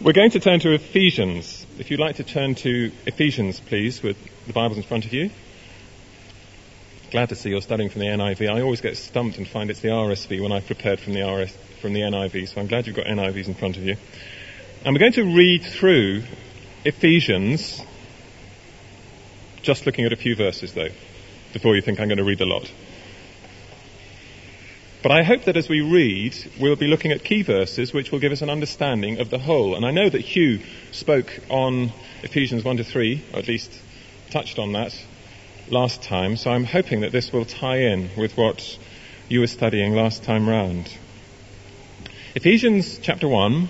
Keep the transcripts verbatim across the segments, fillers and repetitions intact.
We're going to turn to Ephesians. If you'd like to turn to Ephesians, please, with the Bibles in front of you. Glad to see you're studying from the N I V. I always get stumped and find it's the R S V when I've prepared from the R S, from the N I V, so I'm glad you've got N I Vs in front of you. And we're going to read through Ephesians, just looking at a few verses, though, before you think I'm going to read a lot. But I hope that as we read, we'll be looking at key verses which will give us an understanding of the whole. And I know that Hugh spoke on Ephesians one to three, or at least touched on that last time, so I'm hoping that this will tie in with what you were studying last time round. Ephesians chapter one,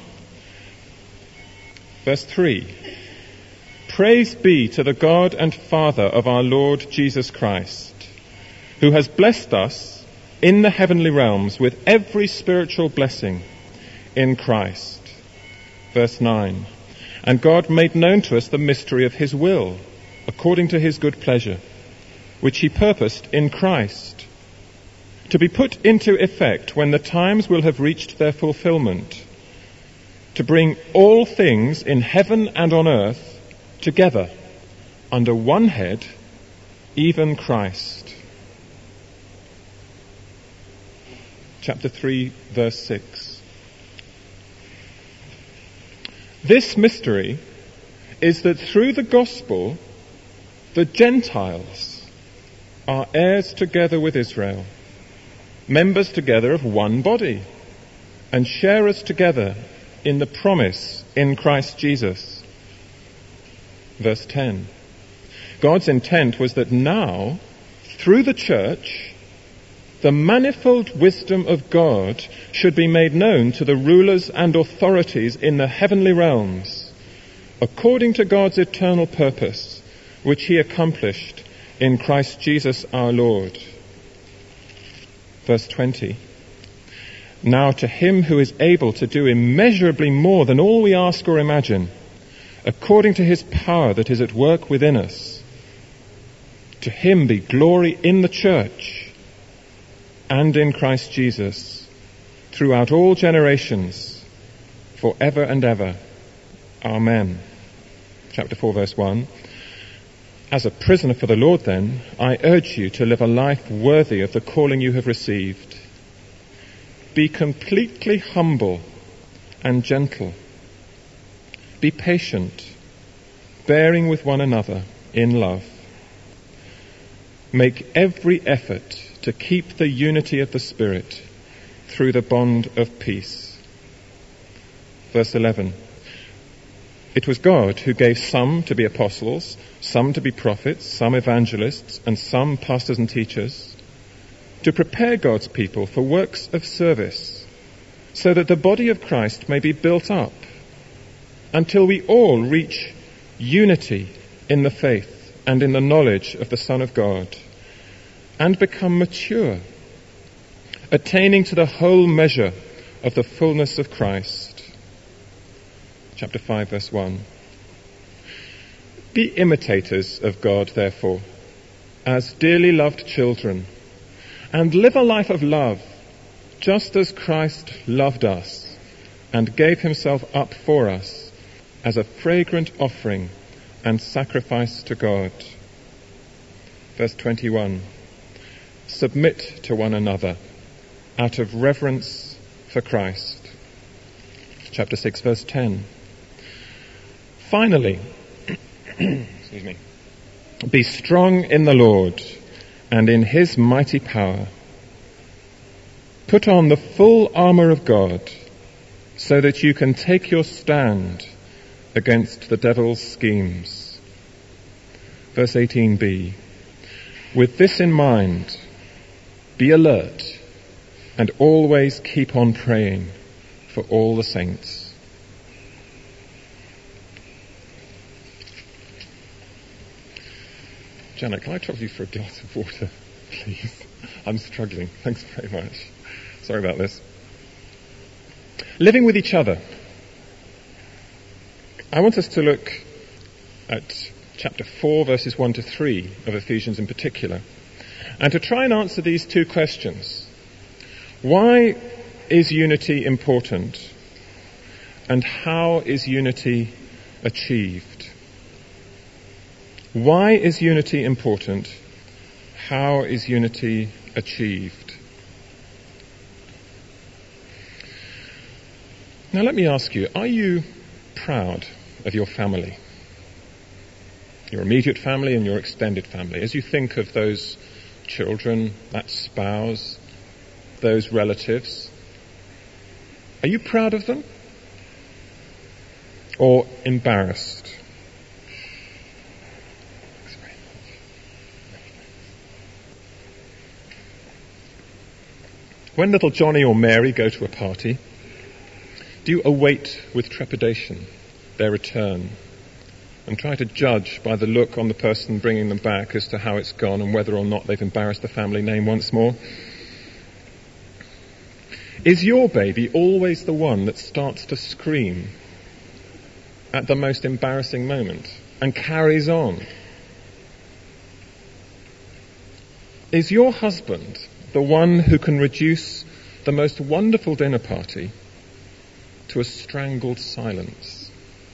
verse three. Praise be to the God and Father of our Lord Jesus Christ, who has blessed us in the heavenly realms with every spiritual blessing in Christ. Verse nine. And God made known to us the mystery of his will, according to his good pleasure, which he purposed in Christ, to be put into effect when the times will have reached their fulfillment, to bring all things in heaven and on earth together under one head, even Christ. Chapter three, verse six. This mystery is that through the gospel, the Gentiles are heirs together with Israel, members together of one body, and sharers together in the promise in Christ Jesus. Verse ten. God's intent was that now, through the church, the manifold wisdom of God should be made known to the rulers and authorities in the heavenly realms, according to God's eternal purpose, which he accomplished in Christ Jesus our Lord. Verse twenty. Now to him who is able to do immeasurably more than all we ask or imagine, according to his power that is at work within us, to him be glory in the church and in Christ Jesus, throughout all generations, forever and ever. Amen. Chapter four, verse one. As a prisoner for the Lord, then, I urge you to live a life worthy of the calling you have received. Be completely humble and gentle. Be patient, bearing with one another in love. Make every effort to keep the unity of the Spirit through the bond of peace. Verse eleven. It was God who gave some to be apostles, some to be prophets, some evangelists, and some pastors and teachers, to prepare God's people for works of service, so that the body of Christ may be built up until we all reach unity in the faith and in the knowledge of the Son of God, and become mature, attaining to the whole measure of the fullness of Christ. Chapter five, verse one. Be imitators of God, therefore, as dearly loved children, and live a life of love, just as Christ loved us and gave himself up for us as a fragrant offering and sacrifice to God. Verse twenty-one. Submit to one another out of reverence for Christ. Chapter six, verse ten. Finally, excuse me, be strong in the Lord and in his mighty power. Put on the full armour of God so that you can take your stand against the devil's schemes. Verse eighteen b. With this in mind, be alert and always keep on praying for all the saints. Janet, can I trouble you for a glass of water, please? I'm struggling. Thanks very much. Sorry about this. Living with each other. I want us to look at chapter four, verses one to three of Ephesians in particular, and to try and answer these two questions. Why is unity important? And how is unity achieved? Why is unity important? How is unity achieved? Now let me ask you, are you proud of your family? Your immediate family and your extended family. As you think of those children, that spouse, those relatives, are you proud of them? Or embarrassed? When little Johnny or Mary go to a party, do you await with trepidation their return and try to judge by the look on the person bringing them back as to how it's gone and whether or not they've embarrassed the family name once more? Is your baby always the one that starts to scream at the most embarrassing moment and carries on? Is your husband the one who can reduce the most wonderful dinner party to a strangled silence?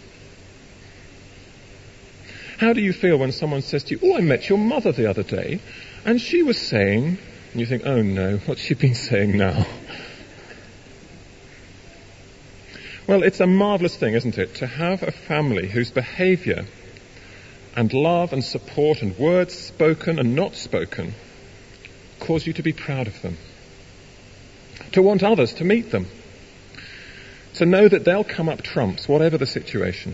How do you feel when someone says to you, "Oh, I met your mother the other day, and she was saying," and you think, "Oh no, what's she been saying now?" Well, it's a marvellous thing, isn't it, to have a family whose behaviour and love and support and words spoken and not spoken cause you to be proud of them, to want others to meet them, to know that they'll come up trumps, whatever the situation.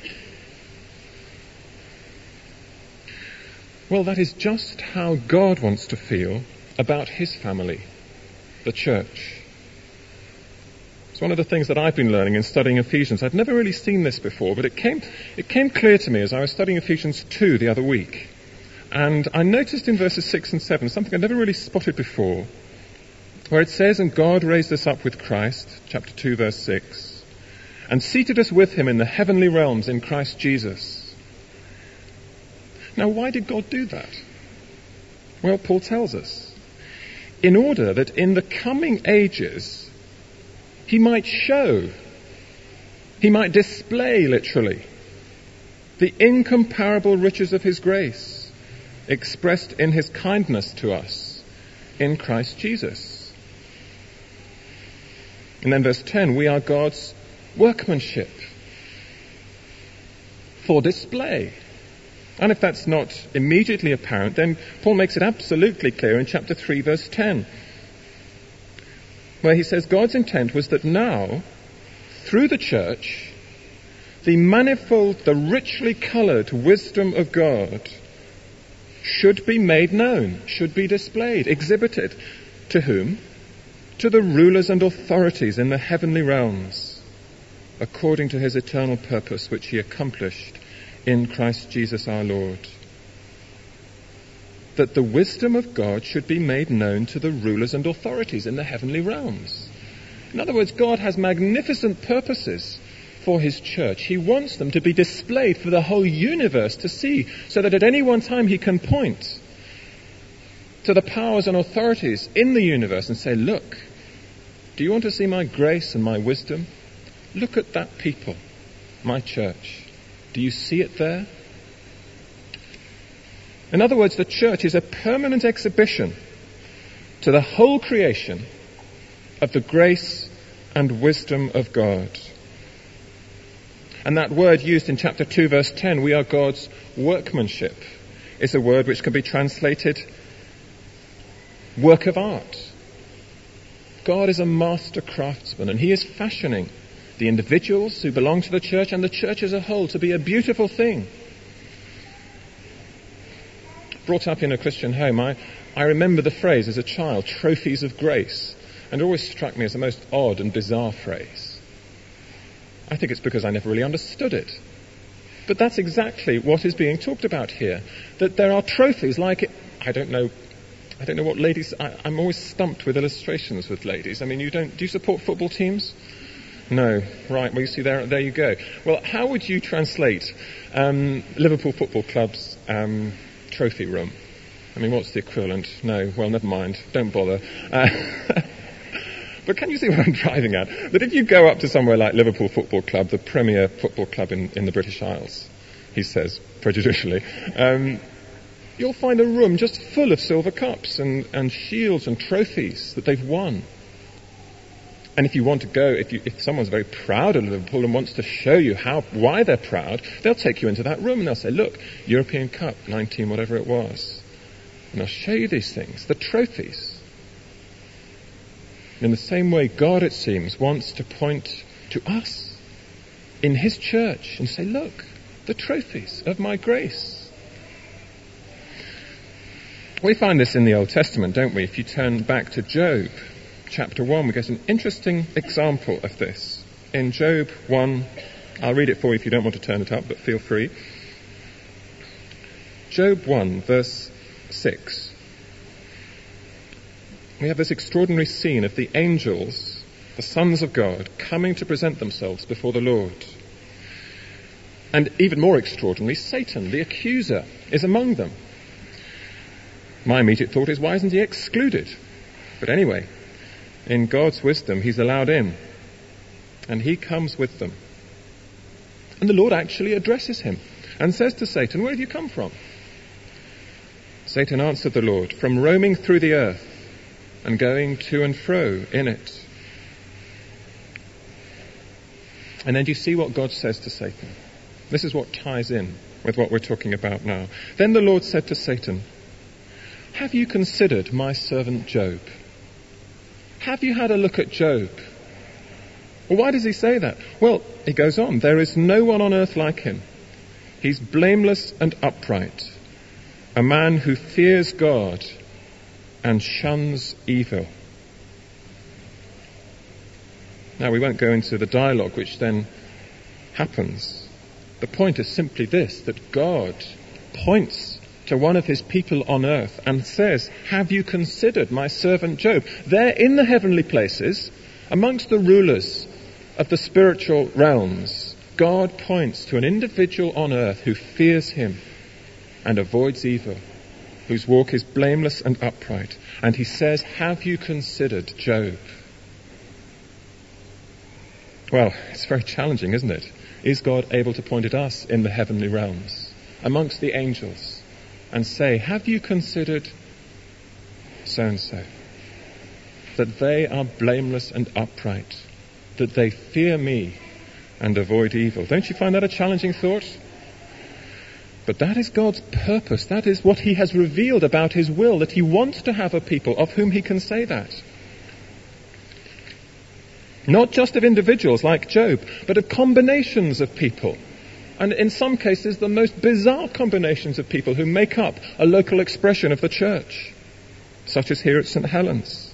Well, that is just how God wants to feel about his family, the church. It's one of the things that I've been learning in studying Ephesians. I'd never really seen this before, but it came, it came clear to me as I was studying Ephesians two the other week. And I noticed in verses six and seven something I'd never really spotted before, where it says, "And God raised us up with Christ," chapter two, verse six, "and seated us with him in the heavenly realms in Christ Jesus." Now, why did God do that? Well, Paul tells us, in order that in the coming ages he might show, he might display, literally, the incomparable riches of his grace, expressed in his kindness to us in Christ Jesus. And then verse ten, we are God's workmanship for display. And if that's not immediately apparent, then Paul makes it absolutely clear in chapter three, verse ten, where he says God's intent was that now, through the church, the manifold, the richly coloured wisdom of God should be made known, should be displayed, exhibited. To whom? To the rulers and authorities in the heavenly realms, according to his eternal purpose which he accomplished in Christ Jesus our Lord. That the wisdom of God should be made known to the rulers and authorities in the heavenly realms. In other words, God has magnificent purposes for his church. He wants them to be displayed for the whole universe to see, so that at any one time he can point to the powers and authorities in the universe and say, "Look, do you want to see my grace and my wisdom? Look at that people, my church. Do you see it there?" In other words, the church is a permanent exhibition to the whole creation of the grace and wisdom of God. And that word used in chapter two, verse ten, we are God's workmanship, is a word which can be translated work of art. God is a master craftsman, and he is fashioning the individuals who belong to the church and the church as a whole to be a beautiful thing. Brought up in a Christian home, I, I remember the phrase as a child, trophies of grace, and it always struck me as the most odd and bizarre phrase. I think it's because I never really understood it. But that's exactly what is being talked about here. That there are trophies like it. I don't know. I don't know what ladies. I, I'm always stumped with illustrations with ladies. I mean, you don't. Do you support football teams? No. Right. Well, you see there. There you go. Well, how would you translate um, Liverpool Football Club's um, trophy room? I mean, what's the equivalent? No. Well, never mind. Don't bother. Uh, But can you see what I'm driving at? That if you go up to somewhere like Liverpool Football Club, the premier football club in, in the British Isles, he says, prejudicially, um, you'll find a room just full of silver cups and, and shields and trophies that they've won. And if you want to go, if, you, if someone's very proud of Liverpool and wants to show you how why they're proud, they'll take you into that room and they'll say, look, European Cup, nineteen, whatever it was. And they'll show you these things, the trophies. In the same way, God, it seems, wants to point to us in his church and say, look, the trophies of my grace. We find this in the Old Testament, don't we? If you turn back to Job, chapter one, we get an interesting example of this. In Job one, I'll read it for you if you don't want to turn it up, but feel free. Job one, verse six. We have this extraordinary scene of the angels, the sons of God, coming to present themselves before the Lord. And even more extraordinary, Satan, the accuser, is among them. My immediate thought is, why isn't he excluded? But anyway, in God's wisdom, he's allowed in. And he comes with them. And the Lord actually addresses him and says to Satan, where have you come from? Satan answered the Lord, from roaming through the earth and going to and fro in it. And then do you see what God says to Satan? This is what ties in with what we're talking about now. Then the Lord said to Satan, have you considered my servant Job? Have you had a look at Job? Well, why does he say that? Well, he goes on, there is no one on earth like him. He's blameless and upright, a man who fears God and shuns evil. Now, we won't go into the dialogue which then happens. The point is simply this, that God points to one of his people on earth and says, have you considered my servant Job? There in the heavenly places, amongst the rulers of the spiritual realms, God points to an individual on earth who fears him and avoids evil, whose walk is blameless and upright. And he says, have you considered Job? Well, it's very challenging, isn't it? Is God able to point at us in the heavenly realms, amongst the angels, and say, have you considered so-and-so? That they are blameless and upright, that they fear me and avoid evil. Don't you find that a challenging thought? But that is God's purpose. That is what he has revealed about his will, that he wants to have a people of whom he can say that. Not just of individuals like Job, but of combinations of people. And in some cases, the most bizarre combinations of people who make up a local expression of the church, such as here at Saint Helens.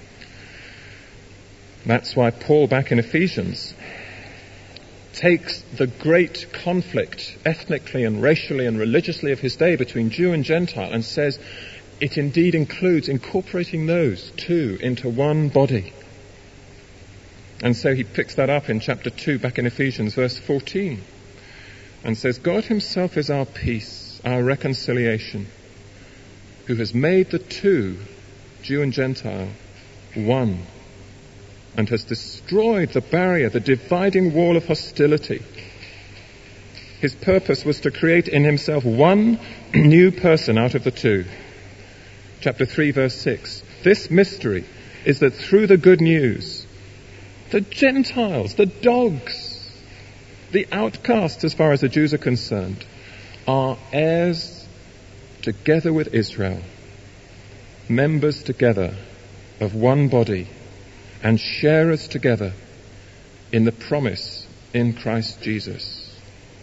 That's why Paul, back in Ephesians, takes the great conflict ethnically and racially and religiously of his day between Jew and Gentile and says it indeed includes incorporating those two into one body. And so he picks that up in chapter two, back in Ephesians, verse fourteen. And says, God himself is our peace, our reconciliation, who has made the two, Jew and Gentile, one, and has destroyed the barrier, the dividing wall of hostility. His purpose was to create in himself one new person out of the two. Chapter three, verse six. This mystery is that through the good news, the Gentiles, the dogs, the outcasts, as far as the Jews are concerned, are heirs together with Israel, members together of one body, and sharers together in the promise in Christ Jesus.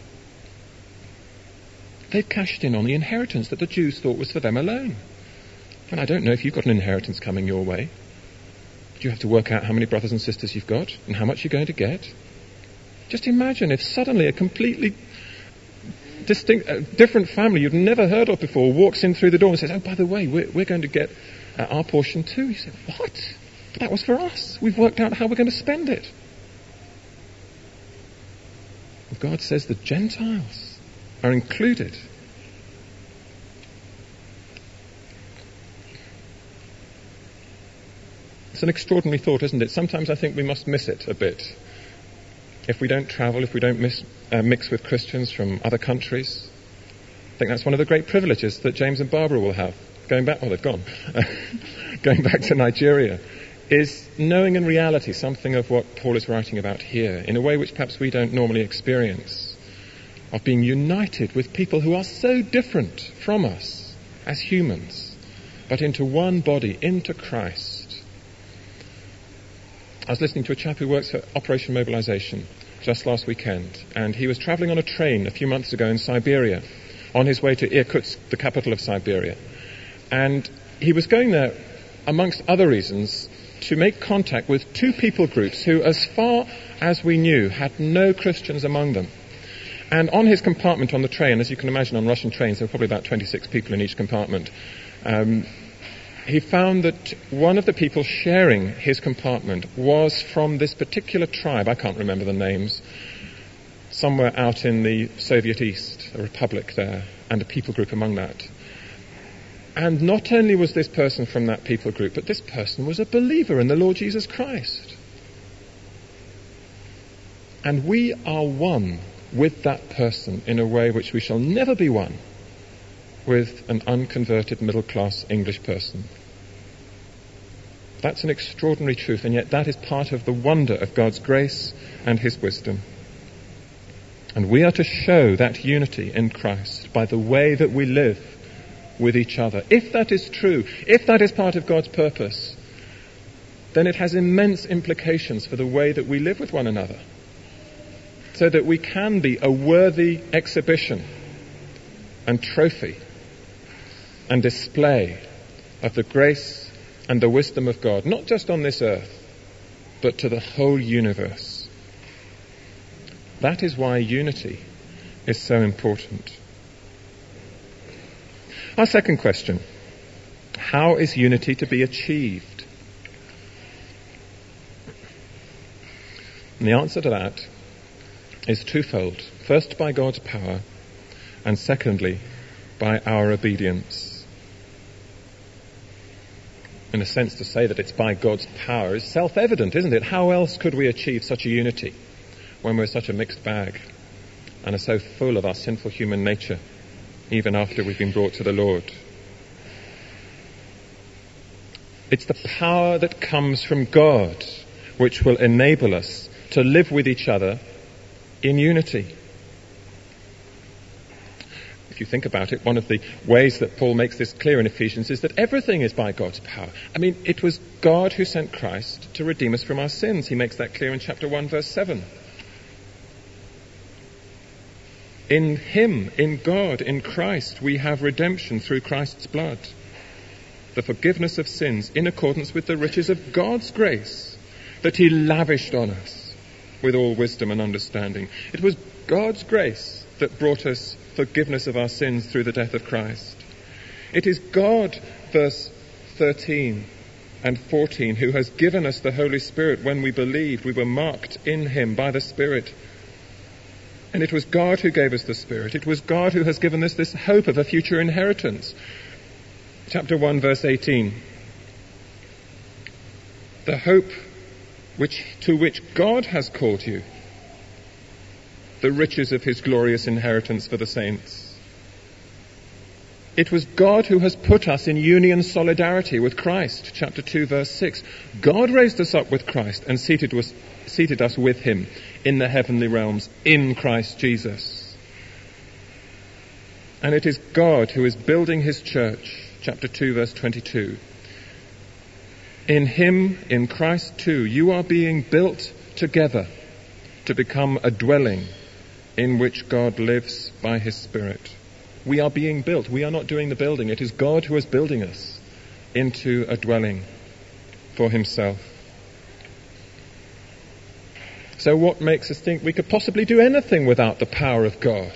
They've cashed in on the inheritance that the Jews thought was for them alone. And I don't know if you've got an inheritance coming your way. You have to work out how many brothers and sisters you've got and how much you're going to get. Just imagine if suddenly a completely distinct, uh, different family you've never heard of before walks in through the door and says, oh, by the way, we're, we're going to get uh, our portion too. You say, what? That was for us. We've worked out how we're going to spend it. And God says the Gentiles are included. It's an extraordinary thought, isn't it? Sometimes I think we must miss it a bit. If we don't travel, if we don't miss, uh, mix with Christians from other countries, I think that's one of the great privileges that James and Barbara will have. Going back, well, they've gone. Going back to Nigeria, is knowing in reality something of what Paul is writing about here, in a way which perhaps we don't normally experience, of being united with people who are so different from us as humans, but into one body, into Christ. I was listening to a chap who works for Operation Mobilization just last weekend, and he was travelling on a train a few months ago in Siberia, on his way to Irkutsk, the capital of Siberia. And he was going there, amongst other reasons, to make contact with two people groups who, as far as we knew, had no Christians among them. And on his compartment on the train, as you can imagine on Russian trains, there were probably about twenty-six people in each compartment, um, he found that one of the people sharing his compartment was from this particular tribe, I can't remember the names, somewhere out in the Soviet East, a republic there, and a people group among that. And not only was this person from that people group, but this person was a believer in the Lord Jesus Christ. And we are one with that person in a way which we shall never be one with an unconverted middle-class English person. That's an extraordinary truth, and yet that is part of the wonder of God's grace and his wisdom. And we are to show that unity in Christ by the way that we live with each other. If that is true, if that is part of God's purpose, then it has immense implications for the way that we live with one another, so that we can be a worthy exhibition and trophy and display of the grace and the wisdom of God, not just on this earth, but to the whole universe. That is why unity is so important. Our second question: how is unity to be achieved? And the answer to that is twofold. First, by God's power, and secondly, by our obedience. In a sense, to say that it's by God's power is self-evident, isn't it? How else could we achieve such a unity when we're such a mixed bag and are so full of our sinful human nature, even after we've been brought to the Lord? It's the power that comes from God which will enable us to live with each other in unity. If you think about it, one of the ways that Paul makes this clear in Ephesians is that everything is by God's power. I mean, it was God who sent Christ to redeem us from our sins. He makes that clear in chapter one, verse seven. In him, in God, in Christ, we have redemption through Christ's blood, the forgiveness of sins in accordance with the riches of God's grace that he lavished on us with all wisdom and understanding. It was God's grace that brought us forgiveness of our sins through the death of Christ. It is God, verse thirteen and fourteen, who has given us the Holy Spirit when we believed. We were marked in him by the Spirit. And it was God who gave us the Spirit. It was God who has given us this hope of a future inheritance. Chapter one, verse eighteen. The hope which to which God has called you, the riches of his glorious inheritance for the saints. It was God who has put us in union solidarity with Christ. Chapter two, verse six. God raised us up with Christ and seated us, seated us with him in the heavenly realms in Christ Jesus. And it is God who is building his church. Chapter two, verse twenty-two. In him, in Christ too, you are being built together to become a dwelling in which God lives by his Spirit. We are being built. We are not doing the building. It is God who is building us into a dwelling for himself. So what makes us think we could possibly do anything without the power of God?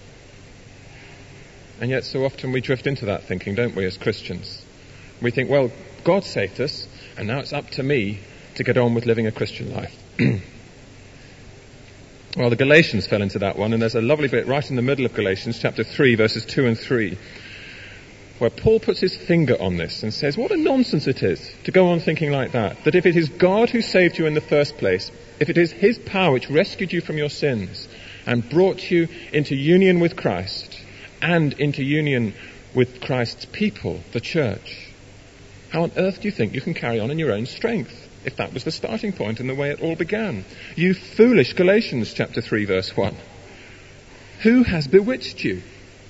And yet so often we drift into that thinking, don't we, as Christians? We think, well, God saved us, and now it's up to me to get on with living a Christian life. Well, the Galatians fell into that one, and there's a lovely bit right in the middle of Galatians, chapter three, verses two and three, where Paul puts his finger on this and says what a nonsense it is to go on thinking like that. That if it is God who saved you in the first place, if it is his power which rescued you from your sins and brought you into union with Christ and into union with Christ's people, the church, how on earth do you think you can carry on in your own strength if that was the starting point and the way it all began? You foolish Galatians chapter three verse one. Who has bewitched you?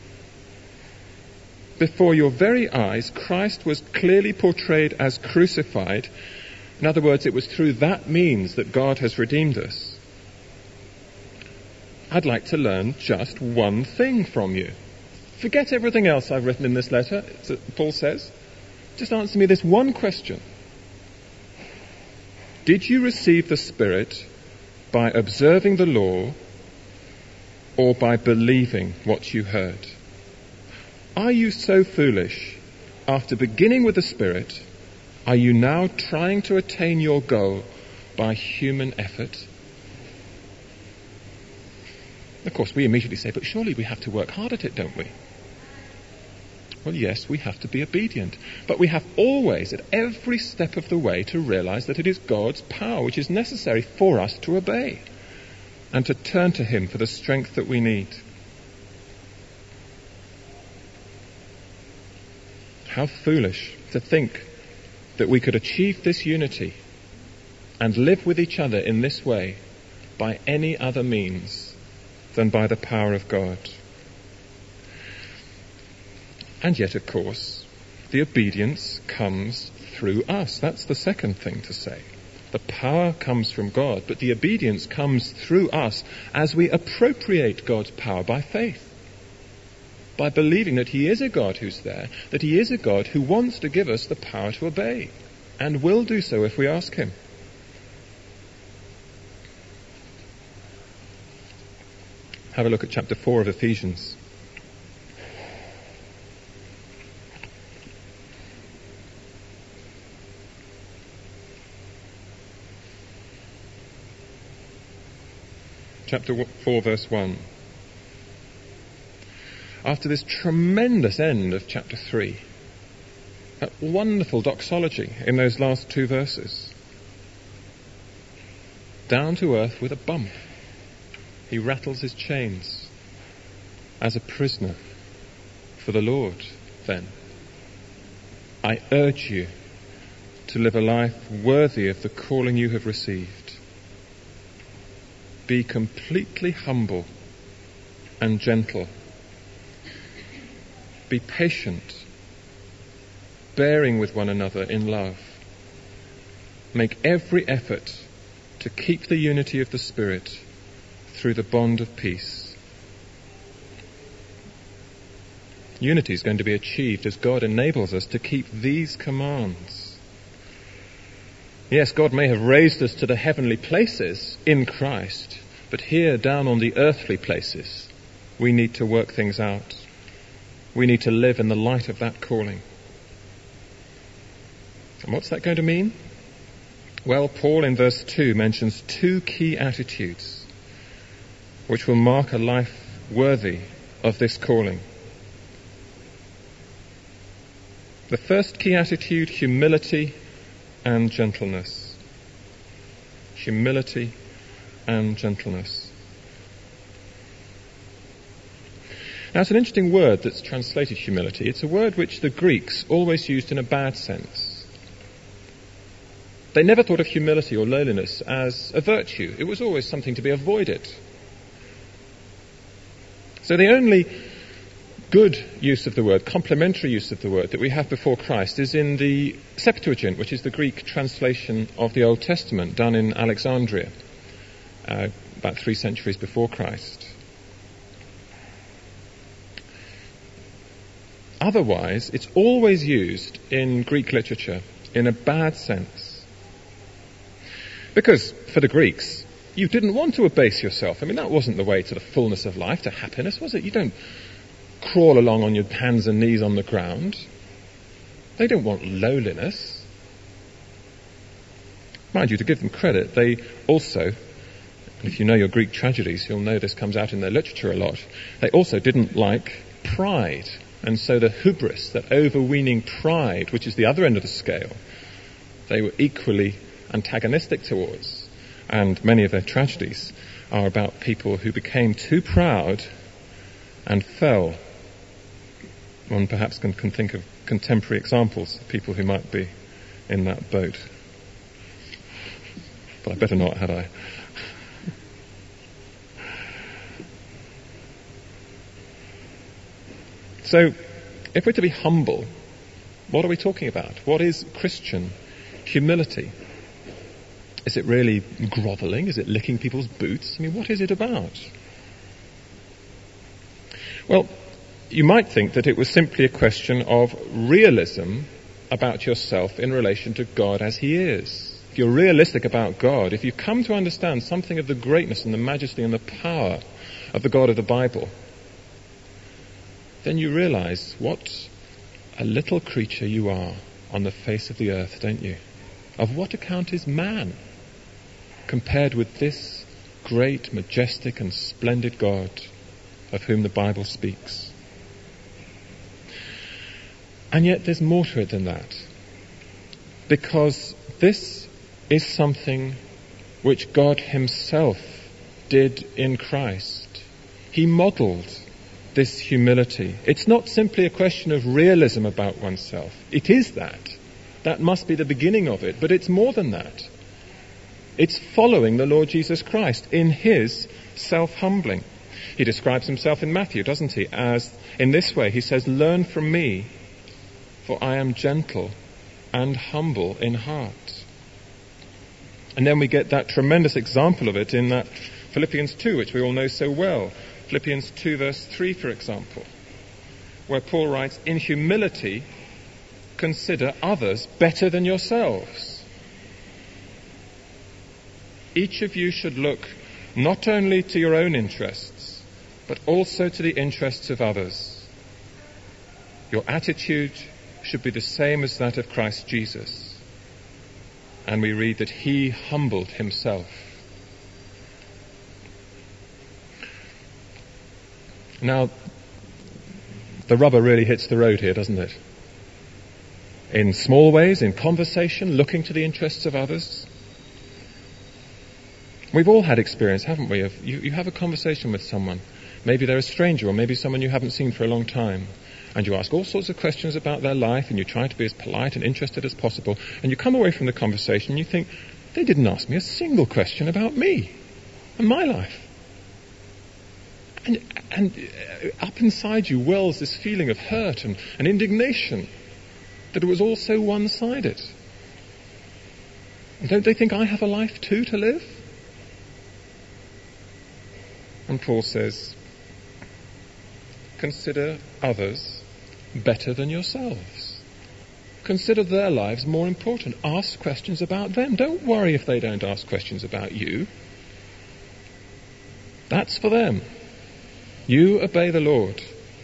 Before your very eyes, Christ was clearly portrayed as crucified. In other words, it was through that means that God has redeemed us. I'd like to learn just one thing from you. Forget everything else I've written in this letter, Paul says. Just answer me this one question. Did you receive the Spirit by observing the law or by believing what you heard? Are you so foolish? After beginning with the Spirit, are you now trying to attain your goal by human effort? Of course, we immediately say, but surely we have to work hard at it, don't we? Well, yes, we have to be obedient. But we have always, at every step of the way, to realize that it is God's power which is necessary for us to obey and to turn to him for the strength that we need. How foolish to think that we could achieve this unity and live with each other in this way by any other means than by the power of God. And yet, of course, the obedience comes through us. That's the second thing to say. The power comes from God, but the obedience comes through us as we appropriate God's power by faith. By believing that he is a God who's there, that he is a God who wants to give us the power to obey, and will do so if we ask him. Have a look at chapter four of Ephesians. Chapter four, verse one. After this tremendous end of chapter three, that wonderful doxology in those last two verses, down to earth with a bump, he rattles his chains as a prisoner for the Lord. Then, I urge you to live a life worthy of the calling you have received. Be completely humble and gentle. Be patient, bearing with one another in love. Make every effort to keep the unity of the Spirit through the bond of peace. Unity is going to be achieved as God enables us to keep these commands. Yes, God may have raised us to the heavenly places in Christ, but here down on the earthly places, we need to work things out. We need to live in the light of that calling. And what's that going to mean? Well, Paul in verse two mentions two key attitudes which will mark a life worthy of this calling. The first key attitude, humility and gentleness. Humility and gentleness. Now, it's an interesting word that's translated humility. It's a word which the Greeks always used in a bad sense. They never thought of humility or lowliness as a virtue. It was always something to be avoided. So the only good use of the word, complementary use of the word that we have before Christ is in the Septuagint, which is the Greek translation of the Old Testament done in Alexandria, uh, about three centuries before Christ. Otherwise, it's always used in Greek literature in a bad sense. Because for the Greeks, you didn't want to abase yourself. I mean, that wasn't the way to the fullness of life, to happiness, was it? You don't crawl along on your hands and knees on the ground. They don't want lowliness. Mind you, to give them credit, they also, if you know your Greek tragedies, you'll know this comes out in their literature a lot, they also didn't like pride And so the hubris, that overweening pride, which is the other end of the scale, they were equally antagonistic towards. And many of their tragedies are about people who became too proud and fell. One perhaps can, can think of contemporary examples of people who might be in that boat. But I better not, had I? So, if we're to be humble, what are we talking about? What is Christian humility? Is it really grovelling? Is it licking people's boots? I mean, what is it about? Well, you might think that it was simply a question of realism about yourself in relation to God as He is. If you're realistic about God, if you come to understand something of the greatness and the majesty and the power of the God of the Bible, then you realize what a little creature you are on the face of the earth, don't you? Of what account is man compared with this great, majestic and splendid God of whom the Bible speaks? And yet there's more to it than that. Because this is something which God Himself did in Christ. He modelled this humility. It's not simply a question of realism about oneself. It is that. That must be the beginning of it. But it's more than that. It's following the Lord Jesus Christ in His self-humbling. He describes Himself in Matthew, doesn't He? As, in this way, He says, "Learn from me, for I am gentle and humble in heart." And then we get that tremendous example of it in that Philippians two, which we all know so well. Philippians two verse three, for example, where Paul writes, "In humility, consider others better than yourselves. Each of you should look not only to your own interests, but also to the interests of others. Your attitude should be the same as that of Christ Jesus." And we read that He humbled Himself. Now, the rubber really hits the road here, doesn't it? In small ways, in conversation, looking to the interests of others. We've all had experience, haven't we, of you, you have a conversation with someone. Maybe they're a stranger, or maybe someone you haven't seen for a long time. And you ask all sorts of questions about their life, and you try to be as polite and interested as possible. And you come away from the conversation and you think, they didn't ask me a single question about me and my life. And, and up inside you wells this feeling of hurt and, and indignation that it was all so one-sided. And don't they think I have a life too to live? And Paul says, consider others better than yourselves. Consider their lives more important. Ask questions about them. Don't worry if they don't ask questions about you. That's for them. You obey the Lord.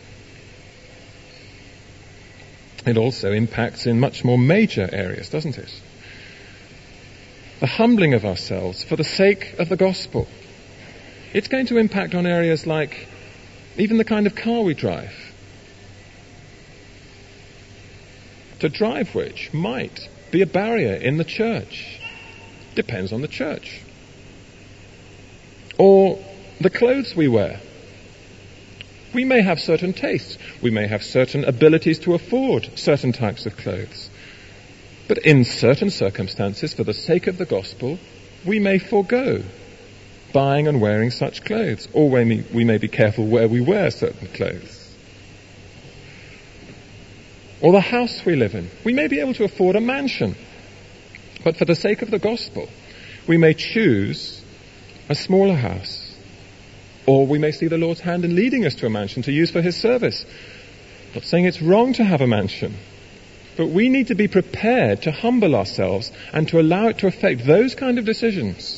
It also impacts in much more major areas, doesn't it? The humbling of ourselves for the sake of the gospel. It's going to impact on areas like even the kind of car we drive. To drive which might be a barrier in the church. Depends on the church. Or the clothes we wear. We may have certain tastes. We may have certain abilities to afford certain types of clothes. But in certain circumstances, for the sake of the gospel, we may forego buying and wearing such clothes. Or we may, we may be careful where we wear certain clothes. Or the house we live in. We may be able to afford a mansion. But for the sake of the gospel, we may choose a smaller house. Or we may see the Lord's hand in leading us to a mansion to use for His service. I'm not saying it's wrong to have a mansion. But we need to be prepared to humble ourselves and to allow it to affect those kind of decisions.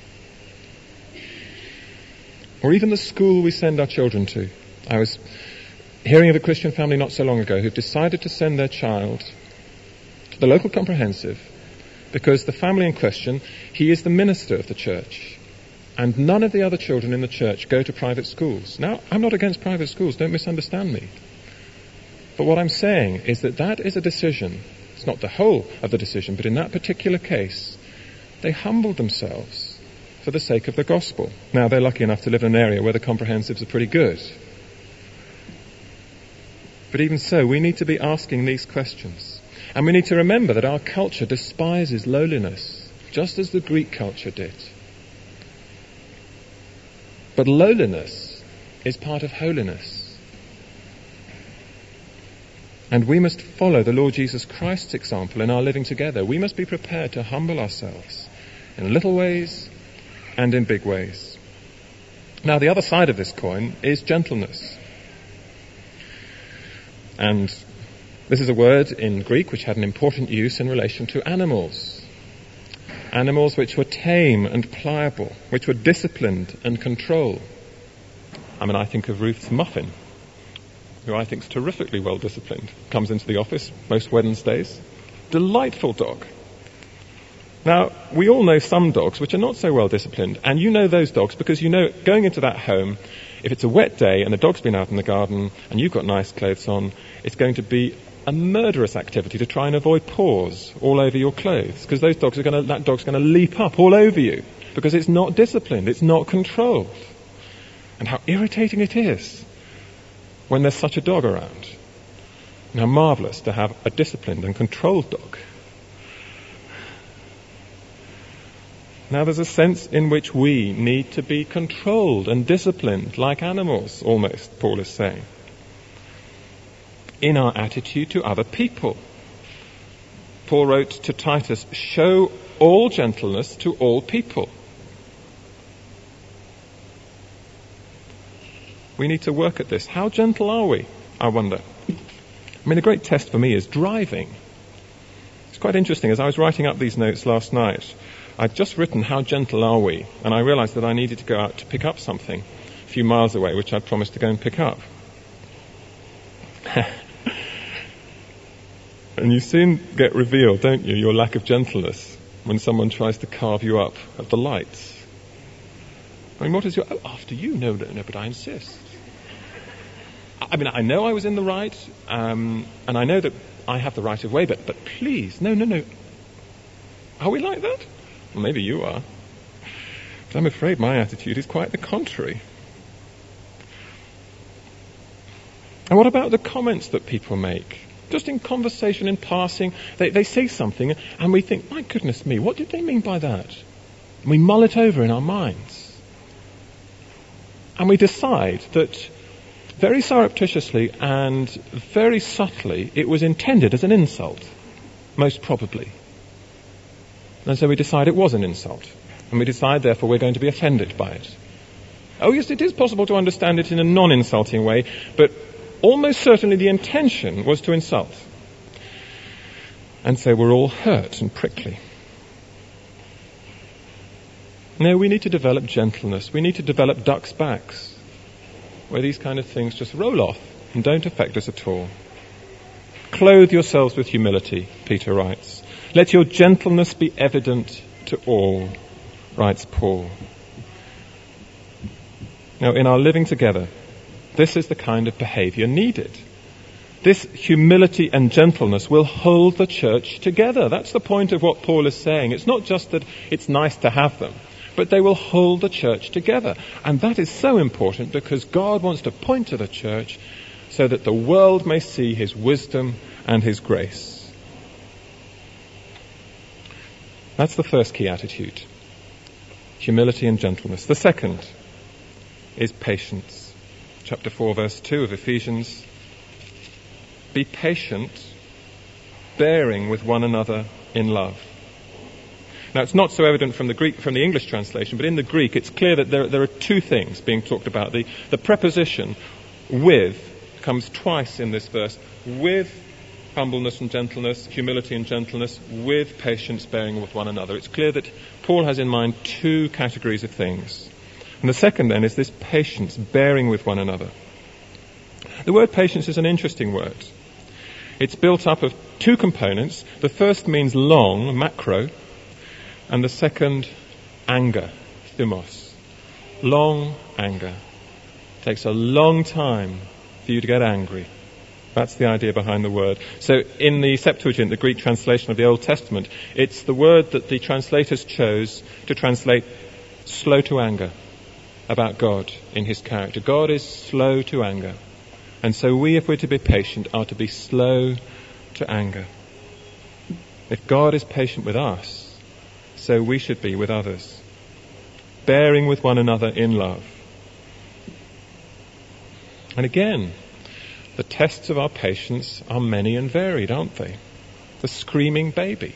Or even the school we send our children to. I was hearing of a Christian family not so long ago who've decided to send their child to the local comprehensive because the family in question, he is the minister of the church. And none of the other children in the church go to private schools. Now, I'm not against private schools, don't misunderstand me. But what I'm saying is that that is a decision. It's not the whole of the decision, but in that particular case, they humbled themselves for the sake of the gospel. Now, they're lucky enough to live in an area where the comprehensives are pretty good. But even so, we need to be asking these questions. And we need to remember that our culture despises lowliness, just as the Greek culture did. But lowliness is part of holiness. And we must follow the Lord Jesus Christ's example in our living together. We must be prepared to humble ourselves in little ways and in big ways. Now, the other side of this coin is gentleness. And this is a word in Greek which had an important use in relation to animals. Animals which were tame and pliable, which were disciplined and controlled. I mean, I think of Ruth's Muffin, who I think is terrifically well disciplined. Comes into the office most Wednesdays. Delightful dog. Now, we all know some dogs which are not so well disciplined, and you know those dogs because you know going into that home, if it's a wet day and the dog's been out in the garden and you've got nice clothes on, it's going to be a murderous activity to try and avoid paws all over your clothes, because those dogs are going to, that dog's going to leap up all over you because it's not disciplined, it's not controlled. And how irritating it is when there's such a dog around. And how marvellous to have a disciplined and controlled dog. Now there's a sense in which we need to be controlled and disciplined like animals, almost, Paul is saying, in our attitude to other people. Paul wrote to Titus, show all gentleness to all people. We need to work at this. How gentle are we, I wonder? I mean, a great test for me is driving. It's quite interesting. As I was writing up these notes last night, I'd just written, how gentle are we? And I realized that I needed to go out to pick up something a few miles away, which I'd promised to go and pick up. And you soon get revealed, don't you, your lack of gentleness when someone tries to carve you up at the lights. I mean, what is your... Oh, after you? No, no, no, but I insist. I mean, I know I was in the right, um, and I know that I have the right of way, but, but please, no, no, no. Are we like that? Well, maybe you are. But I'm afraid my attitude is quite the contrary. And what about the comments that people make? Just in conversation, in passing, they, they say something, and we think, my goodness me, what did they mean by that? And we mull it over in our minds. And we decide that very surreptitiously and very subtly it was intended as an insult, most probably. And so we decide it was an insult. And we decide, therefore, we're going to be offended by it. Oh, yes, it is possible to understand it in a non-insulting way, but almost certainly the intention was to insult. And so we're all hurt and prickly. No, we need to develop gentleness. We need to develop duck's backs, where these kind of things just roll off and don't affect us at all. Clothe yourselves with humility, Peter writes. Let your gentleness be evident to all, writes Paul. Now, in our living together, this is the kind of behavior needed. This humility and gentleness will hold the church together. That's the point of what Paul is saying. It's not just that it's nice to have them, but they will hold the church together. And that is so important because God wants to point to the church so that the world may see his wisdom and his grace. That's the first key attitude. Humility and gentleness. The second is patience. Chapter four, verse two of Ephesians. Be patient, bearing with one another in love. Now, it's not so evident from the Greek, from the English translation, but in the Greek, it's clear that there, there are two things being talked about. The, the preposition with comes twice in this verse. With humbleness and gentleness, humility and gentleness, with patience, bearing with one another. It's clear that Paul has in mind two categories of things. And the second then is this patience, bearing with one another. The word patience is an interesting word. It's built up of two components. The first means long, macro, and the second, anger, thumos. Long anger. It takes a long time for you to get angry That's the idea behind the word. So in the Septuagint, the Greek translation of the Old Testament, it's the word that the translators chose to translate slow to anger about God in his character. God is slow to anger. And so we, if we're to be patient, are to be slow to anger. If God is patient with us, so we should be with others, bearing with one another in love. And again, the tests of our patience are many and varied, aren't they? The screaming baby.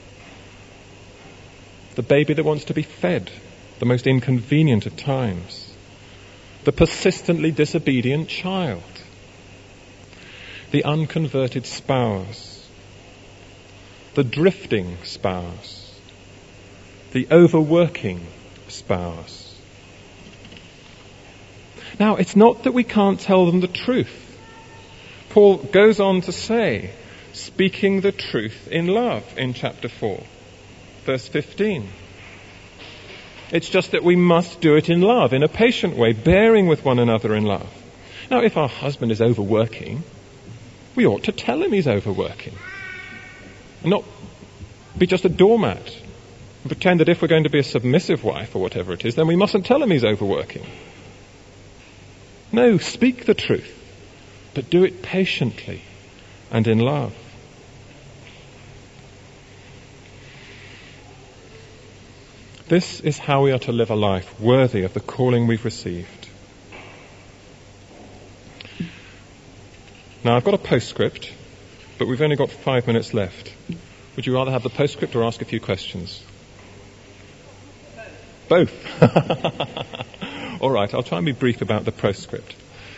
The baby that wants to be fed, the most inconvenient of times. The persistently disobedient child. The unconverted spouse. The drifting spouse. The overworking spouse. Now, it's not that we can't tell them the truth. Paul goes on to say, speaking the truth in love in chapter four, verse fifteen. It's just that we must do it in love, in a patient way, bearing with one another in love. Now, if our husband is overworking, we ought to tell him he's overworking. And not be just a doormat and pretend that if we're going to be a submissive wife or whatever it is, then we mustn't tell him he's overworking. No, speak the truth. But do it patiently and in love. This is how we are to live a life worthy of the calling we've received. Now, I've got a postscript, but we've only got five minutes left. Would you rather have the postscript or ask a few questions? Both. All right, I'll try and be brief about the postscript.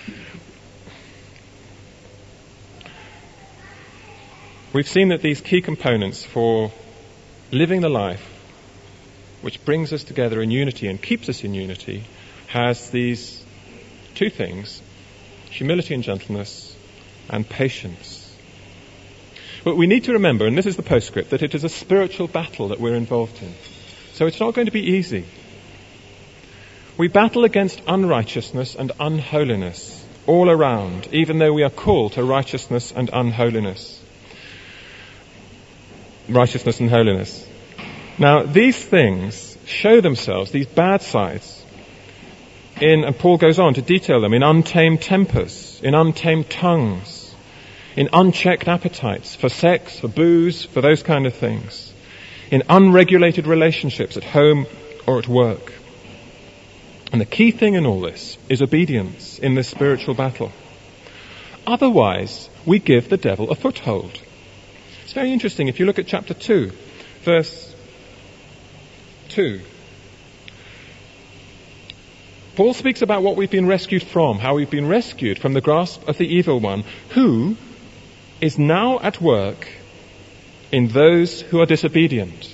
We've seen that these key components for living the life which brings us together in unity and keeps us in unity has these two things, humility and gentleness and patience. But we need to remember, and this is the postscript, that it is a spiritual battle that we're involved in. So it's not going to be easy. We battle against unrighteousness and unholiness all around, even though we are called to righteousness and unholiness. Righteousness and holiness. Now, these things show themselves, these bad sides, in, and Paul goes on to detail them, in untamed tempers, in untamed tongues, in unchecked appetites for sex, for booze, for those kind of things, in unregulated relationships at home or at work. And the key thing in all this is obedience in this spiritual battle. Otherwise, we give the devil a foothold. It's very interesting. If you look at chapter two, verse two, Paul speaks about what we've been rescued from, how we've been rescued from the grasp of the evil one, who is now at work in those who are disobedient.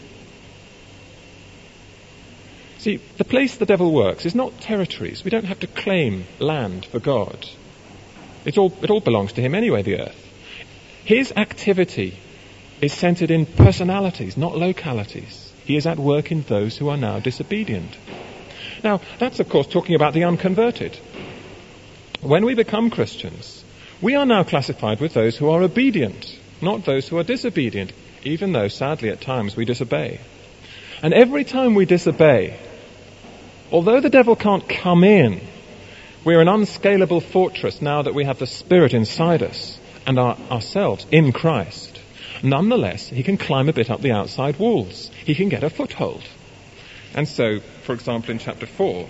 See, the place the devil works is not territories. We don't have to claim land for God. It's all, it all belongs to him anyway, the earth. His activity is centered in personalities, not localities. He is at work in those who are now disobedient. Now, that's of course talking about the unconverted. When we become Christians, we are now classified with those who are obedient, not those who are disobedient, even though sadly at times we disobey. And every time we disobey, although the devil can't come in, we're an unscalable fortress now that we have the Spirit inside us and are ourselves in Christ. Nonetheless, he can climb a bit up the outside walls. He can get a foothold. And so, for example, in chapter four,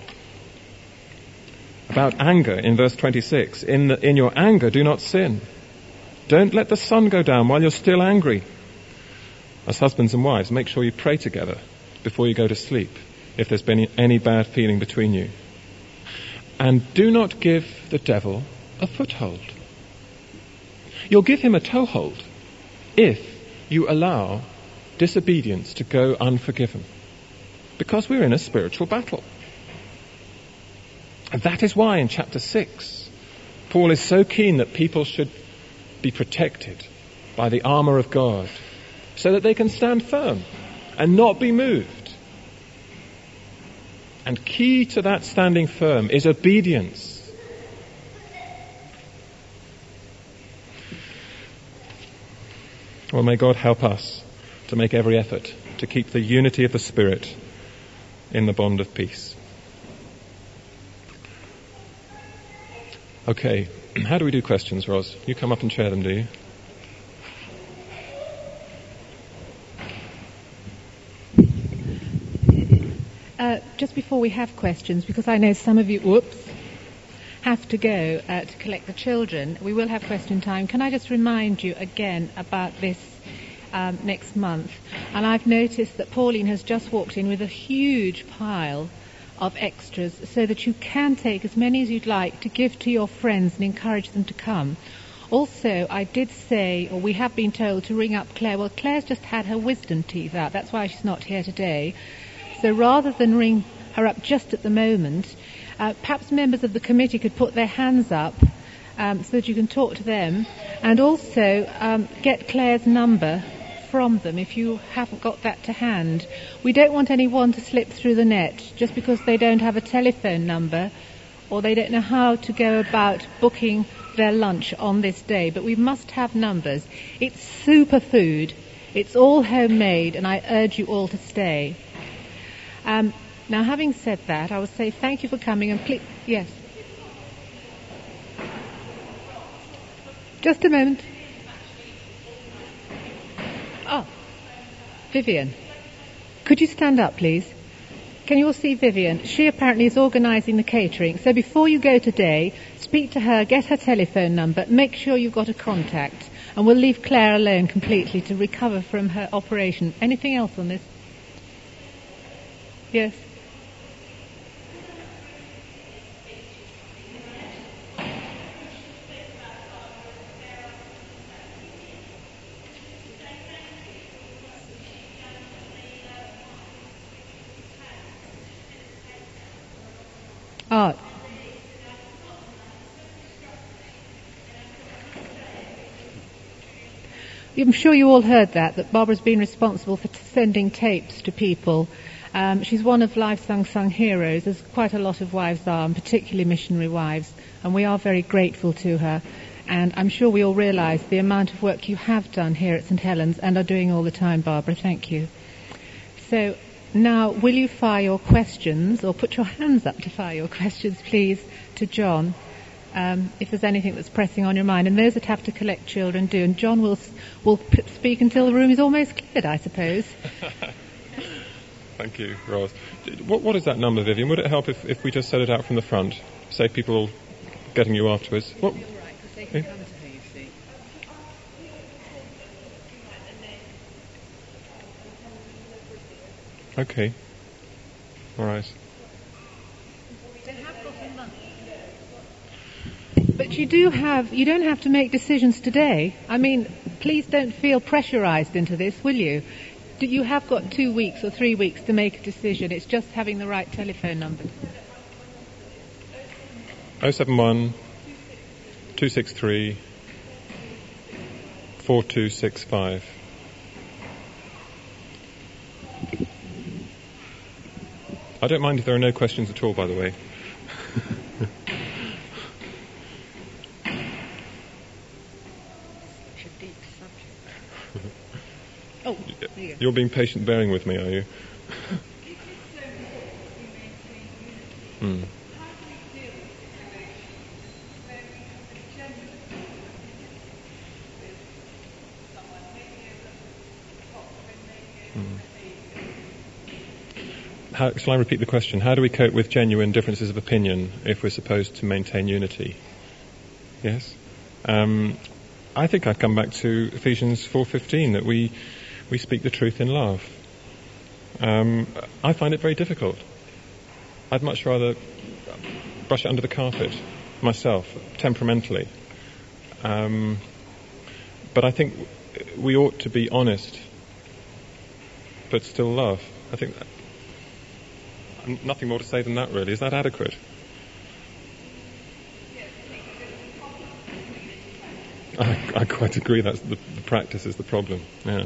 about anger in verse twenty-six, in, the, in your anger do not sin. Don't let the sun go down while you're still angry. As husbands and wives, make sure you pray together before you go to sleep, if there's been any bad feeling between you. And do not give the devil a foothold. You'll give him a toehold if you allow disobedience to go unforgiven. Because we're in a spiritual battle. And that is why in chapter six, Paul is so keen that people should be protected by the armor of God so that they can stand firm and not be moved. And key to that standing firm is obedience. Well, may God help us to make every effort to keep the unity of the Spirit in the bond of peace. Okay, how do we do questions, Ros? You come up and share them, do you? Uh, just before we have questions, because I know some of you, whoops, have to go uh, to collect the children, we will have question time. Can I just remind you again about this um, next month? And I've noticed that Pauline has just walked in with a huge pile of extras so that you can take as many as you'd like to give to your friends and encourage them to come. Also, I did say, or we have been told, to ring up Claire. Well, Claire's just had her wisdom teeth out. That's why she's not here today. So rather than ring her up just at the moment, uh, perhaps members of the committee could put their hands up um, so that you can talk to them, and also um, get Claire's number from them if you haven't got that to hand. We don't want anyone to slip through the net just because they don't have a telephone number or they don't know how to go about booking their lunch on this day, but we must have numbers. It's super food, it's all homemade, and I urge you all to stay. Um, now, having said that, I would say thank you for coming, and please, yes. Just a moment. Oh, Vivian. Could you stand up, please? Can you all see Vivian? She apparently is organising the catering. So before you go today, speak to her, get her telephone number, make sure you've got a contact, and we'll leave Claire alone completely to recover from her operation. Anything else on this? Yes. Oh. I'm sure you all heard that, that Barbara's been responsible for t- sending tapes to people. Um, she's one of Life's Unsung Heroes, as quite a lot of wives are, and particularly missionary wives, and we are very grateful to her. And I'm sure we all realise the amount of work you have done here at St Helens and are doing all the time, Barbara. Thank you. So now, will you fire your questions, or put your hands up to fire your questions, please, to John, um, if there's anything that's pressing on your mind. And those that have to collect children do. And John will will p- speak until the room is almost cleared, I suppose. Thank you, Ros. What, what is that number, Vivian? Would it help if, if we just said it out from the front? Save people getting you afterwards. What? You're right, because they can come to her, you see. Okay. All right. They have got a month. But you do have, you don't have to make decisions today. I mean, please don't feel pressurised into this, will you? You have got two weeks or three weeks to make a decision. It's just having the right telephone number. oh seven one, two six three, four two six five. I don't mind if there are no questions at all, by the way. Oh, You're being patient bearing with me, are you? hmm. Hmm. How, shall I repeat the question? How do we cope with genuine differences of opinion if we're supposed to maintain unity? Yes? Um, I think I'd come back to Ephesians four fifteen, that we we speak the truth in love. Um, I find it very difficult. I'd much rather brush it under the carpet myself, temperamentally. Um, but I think we ought to be honest, but still love. I think that, nothing more to say than that, really. Is that adequate? I, I quite agree. That's the, the practice is the problem. Yeah.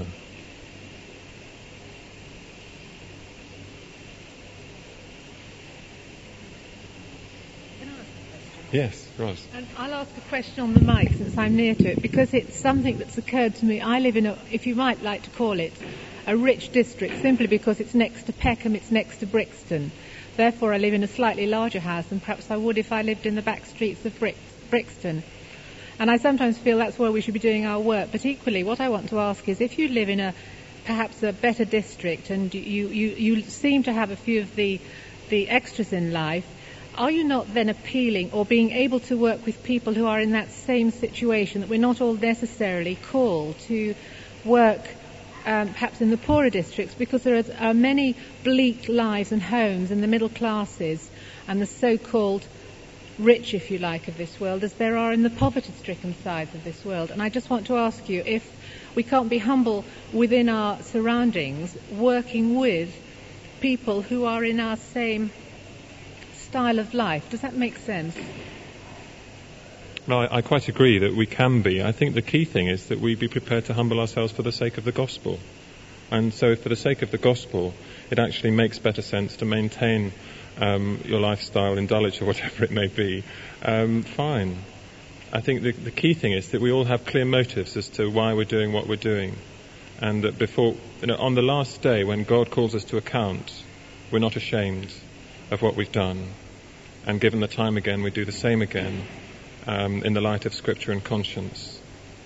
Yes. Ros. And I'll ask a question on the mic since I'm near to it, because it's something that's occurred to me. I live in a, if you might like to call it, a rich district, simply because it's next to Peckham, it's next to Brixton. Therefore, I live in a slightly larger house than perhaps I would if I lived in the back streets of Brix, Brixton. And I sometimes feel that's where we should be doing our work. But equally, what I want to ask is, if you live in a perhaps a better district and you, you, you seem to have a few of the, the extras in life, are you not then appealing or being able to work with people who are in that same situation, that we're not all necessarily called to work um, perhaps in the poorer districts, because there are, are many bleak lives and homes in the middle classes and the so-called rich, if you like, of this world, as there are in the poverty-stricken sides of this world. And I just want to ask you if we can't be humble within our surroundings, working with people who are in our same style of life. Does that make sense? No, I, I quite agree that we can be. I think the key thing is that we be prepared to humble ourselves for the sake of the gospel. And so for the sake of the gospel, it actually makes better sense to maintain um, your lifestyle in Dulwich or whatever it may be. Um, fine. I think the, the key thing is that we all have clear motives as to why we're doing what we're doing. And that before, you know, on the last day when God calls us to account, we're not ashamed of what we've done. And given the time again, we do the same again um, in the light of Scripture and conscience.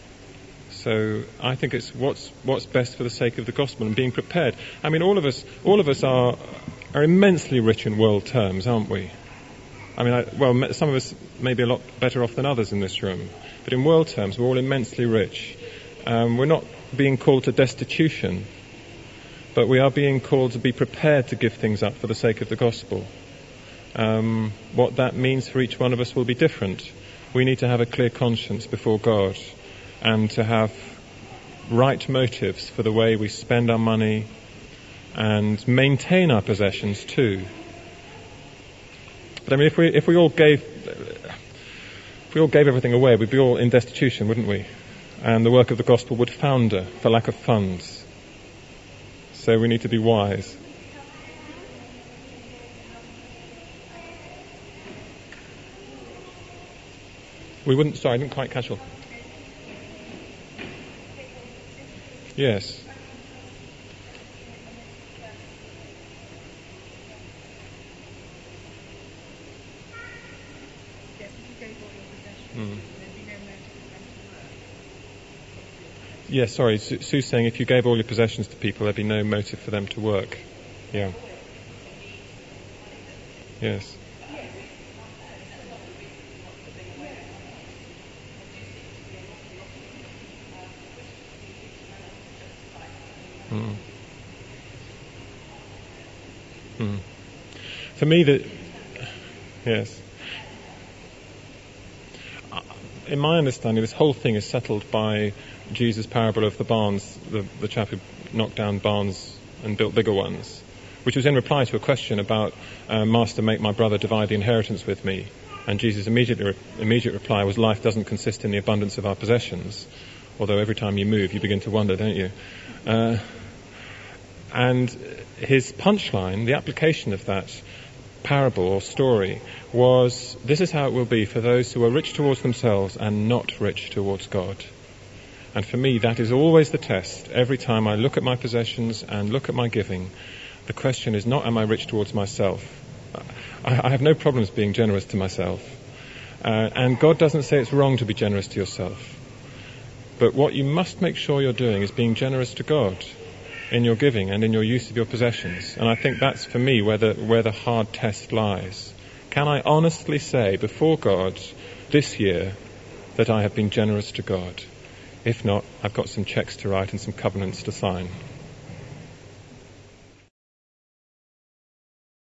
So I think it's what's what's best for the sake of the gospel and being prepared. I mean, all of us, all of us are are immensely rich in world terms, aren't we? I mean, I, well, some of us may be a lot better off than others in this room, but in world terms, we're all immensely rich. Um, we're not being called to destitution, but we are being called to be prepared to give things up for the sake of the gospel. Um, what that means for each one of us will be different. We need to have a clear conscience before God and to have right motives for the way we spend our money and maintain our possessions too. But I mean, if we if we all gave if we all gave everything away, we'd be all in destitution, wouldn't we? And the work of the gospel would founder for lack of funds. So we need to be wise. We wouldn't, sorry, I didn't quite catch all. Yes. Mm. Yes, sorry, Su- Sue's saying if you gave all your possessions to people, there'd be no motive for them to work. Yeah. Yes. Mm. Mm. For me, that yes. In my understanding, this whole thing is settled by Jesus' parable of the barns, the, the chap who knocked down barns and built bigger ones, which was in reply to a question about, uh, Master, make my brother divide the inheritance with me. And Jesus' immediate, re- immediate reply was, life doesn't consist in the abundance of our possessions, although every time you move, you begin to wonder, don't you? Uh, and his punchline, the application of that parable or story, was this is how it will be for those who are rich towards themselves and not rich towards God. And for me, that is always the test. Every time I look at my possessions and look at my giving, the question is not, am I rich towards myself? I, I have no problems being generous to myself. Uh, and God doesn't say it's wrong to be generous to yourself. But what you must make sure you're doing is being generous to God in your giving and in your use of your possessions. And I think that's, for me, where the, where the hard test lies. Can I honestly say before God this year that I have been generous to God? If not, I've got some checks to write and some covenants to sign.